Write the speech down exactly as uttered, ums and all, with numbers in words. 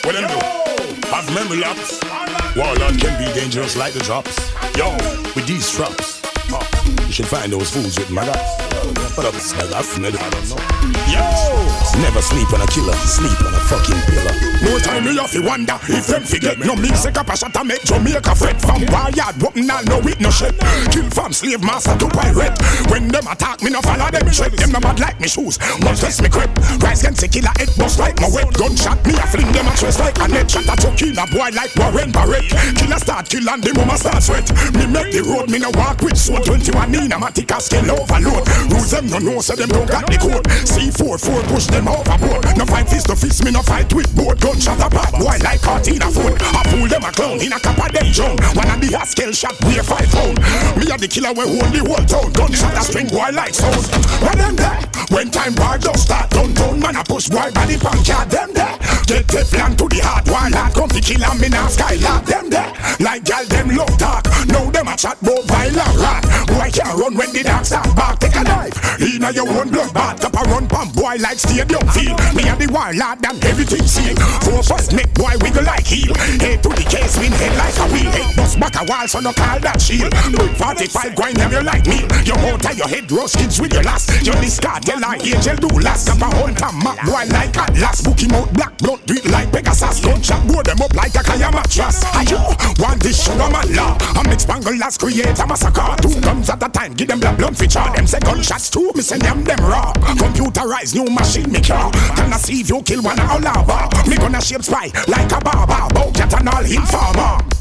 What them do? Have memory lapse. Warlord can be dangerous like the drops. Yo, with these straps, uh, you should find those fools with my guys. What up, smell? I smell it. I don't know. Yo, never sleep on a killer, sleep on a fucking pillar. No time me off, you wonder if them forget. No music up a shot to make Jamaica fret. From wired, whooping all no with no shit. Kill from slave master to pirate. When them attack me, no follow them shit. Them no bad like me shoes, must test me crib. Rise against the killer, it bust like my wet. Gunshot me, I fling them a chest like a net. Shot a chucky, a boy like Warren Barrett. Killer start kill and the mama start sweat. Me make the road, me no walk with sword. Twenty-one in a matic a skill overload. Rules them no know, so them don't got the code. C four four push them overboard. No fight fist to fist, me no fight with board. Gunshot a bad boy like Cartina food. I fool them a clown in a cup of day zone. One of the Haskell shot weigh five pound. Me a the killer we hold the whole town. Gunshot a string boy like sound. When them there, when time war just start. Down town man a push boy body punk yard. Them there, get Teflon to the heart. While I come to kill and me now skylark. Them there, like gal them love talk. Now them a chat bout violent rat. Boy can't run when the dog start back. Take a knife, inna your own blood bath. Up a run pump boy like stadium field. Me a the warlord and everything seal. Four first make boy wiggle like heel. Head to the case, win head like a wheel. Head bust back a wall so no call that shield. forty-five grind them you like me. Your whole tie your head roast kids with your last. You discard tell I angel do last. Up a whole time map boy like a last. Book him out black blood do it like Pegasus. Gunshot blow them up like a kaya mattress. Ayo, want this sugar man law. I'm mix bangle last create a massacre. Two guns at a time give them black blood feature. Them say gunshots too, me send them them raw. Computerized new machine me car. Can I see if you kill one all lava? Me gonna shape spy like a barber. Bow cat and all informer.